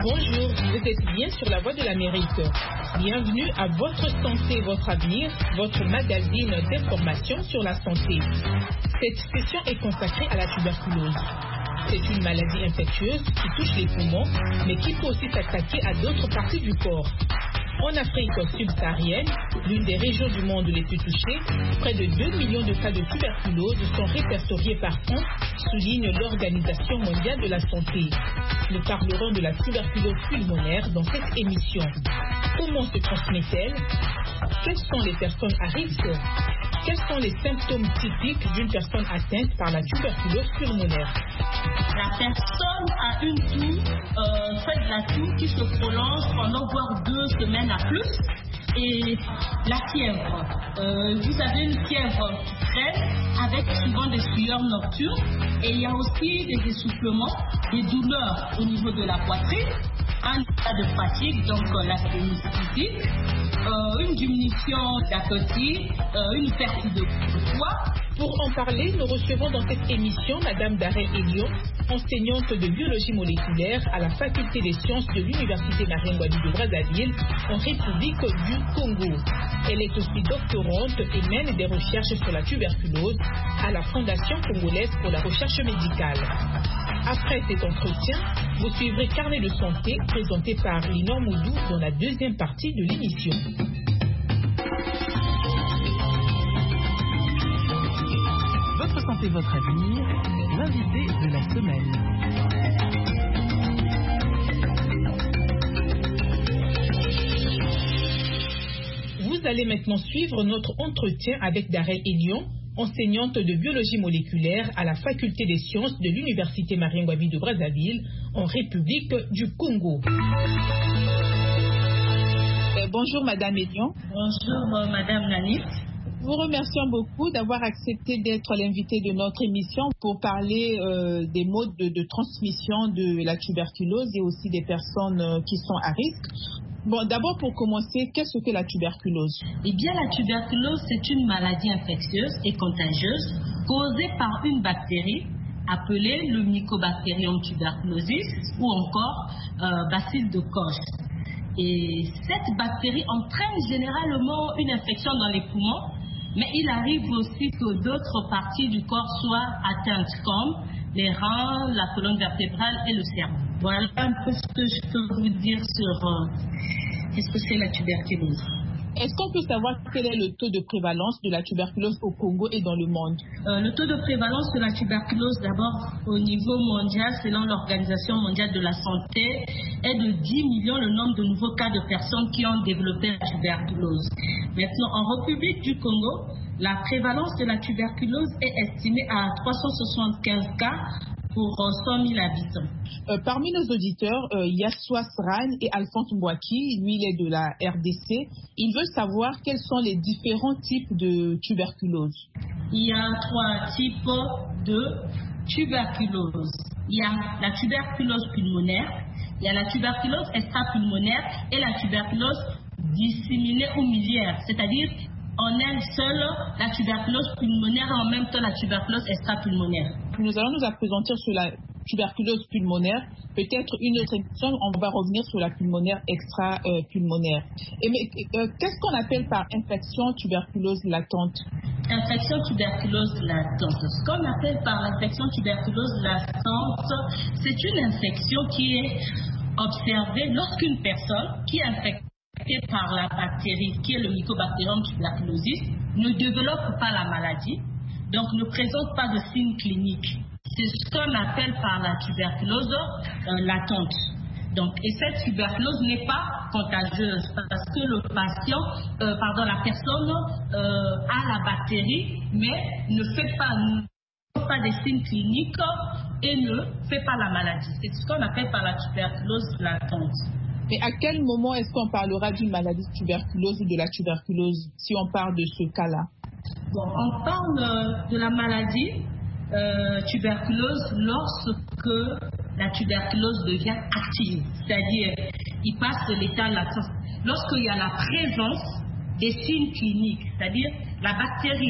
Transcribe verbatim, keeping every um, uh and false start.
Bonjour, vous êtes bien sur la voie de l'Amérique. Bienvenue à Votre Santé, Votre Avenir, votre magazine d'information sur la santé. Cette session est consacrée à la tuberculose. C'est une maladie infectieuse qui touche les poumons, mais qui peut aussi s'attaquer à d'autres parties du corps. En Afrique subsaharienne, l'une des régions du monde les plus touchées, près de deux millions de cas de tuberculose sont répertoriés par an, souligne l'Organisation mondiale de la santé. Nous parlerons de la tuberculose pulmonaire dans cette émission. Comment se transmet-elle? Quelles sont les personnes à risque? Quels sont les symptômes typiques d'une personne atteinte par la tuberculose pulmonaire? La personne a une toux, euh, fait de la toux qui se prolonge pendant voire deux semaines à plus. Et la fièvre, euh, vous avez une fièvre faible avec souvent des sueurs nocturnes. Et il y a aussi des essoufflements, des douleurs au niveau de la poitrine, un état de fatigue, donc euh, la physique, euh, une diminution d'appétit, euh, une perte de poids. Pour en parler, nous recevons dans cette émission Madame Darel Elion, enseignante de biologie moléculaire à la faculté des sciences de l'Université Marien-Ngouabi de Brazzaville, en République du Congo. Elle est aussi doctorante et mène des recherches sur la tuberculose à la Fondation congolaise pour la recherche médicale. Après cet entretien, vous suivrez Carnet de santé présenté par Linor Moudou dans la deuxième partie de l'émission. Votre santé, votre avenir, l'invité de la semaine. Vous allez maintenant suivre notre entretien avec Darel Elion, enseignante de biologie moléculaire à la faculté des sciences de l'Université Marien-Ngouabi de Brazzaville, en République du Congo. Euh, bonjour Madame Elion. Bonjour euh, Madame Nanit. Vous remercions beaucoup d'avoir accepté d'être l'invité de notre émission pour parler euh, des modes de, de transmission de la tuberculose et aussi des personnes euh, qui sont à risque. Bon, d'abord pour commencer, qu'est-ce que la tuberculose? Eh bien, la tuberculose, c'est une maladie infectieuse et contagieuse causée par une bactérie appelée le Mycobacterium tuberculosis ou encore euh, bacille de Koch. Et cette bactérie entraîne généralement une infection dans les poumons, mais il arrive aussi que d'autres parties du corps soient atteintes, comme les reins, la colonne vertébrale et le cerveau. Voilà un peu ce que je peux vous dire sur euh, qu'est-ce que c'est la tuberculose. Est-ce qu'on peut savoir quel est le taux de prévalence de la tuberculose au Congo et dans le monde? euh, Le taux de prévalence de la tuberculose, d'abord au niveau mondial, selon l'Organisation mondiale de la santé, est de dix millions le nombre de nouveaux cas de personnes qui ont développé la tuberculose. Maintenant, en République du Congo, la prévalence de la tuberculose est estimée à trois cent soixante-quinze cas pour cent mille habitants. Euh, parmi nos auditeurs, euh, il y a Soas Ran et Alphonse Mbouaki, lui il est de la R D C. Il veut savoir quels sont les différents types de tuberculose. Il y a trois types de tuberculose. Il y a la tuberculose pulmonaire, il y a la tuberculose extrapulmonaire et la tuberculose disséminée ou miliaire, c'est-à-dire en elle seule la tuberculose pulmonaire et en même temps la tuberculose extrapulmonaire. Nous allons nous appesantir sur la tuberculose pulmonaire. Peut-être une autre émission, on va revenir sur la pulmonaire extra-pulmonaire. Et mais euh, qu'est-ce qu'on appelle par infection tuberculose latente? Infection tuberculose latente. Ce qu'on appelle par infection tuberculose latente, c'est une infection qui est observée lorsqu'une personne qui est infectée par la bactérie qui est le Mycobacterium tuberculosis ne développe pas la maladie, donc ne présente pas de signes cliniques. C'est ce qu'on appelle par la tuberculose euh, latente. Donc, et cette tuberculose n'est pas contagieuse parce que le patient, euh, pardon, la personne euh, a la bactérie, mais ne fait pas, ne fait pas des signes cliniques et ne fait pas la maladie. C'est ce qu'on appelle par la tuberculose latente. Et à quel moment est-ce qu'on parlera d'une maladie de tuberculose ou de la tuberculose si on parle de ce cas-là? Bon, on parle de la maladie euh, tuberculose lorsque la tuberculose devient active, c'est-à-dire il passe de l'état latent. Lorsqu'il y a la présence des signes cliniques, c'est-à-dire la bactérie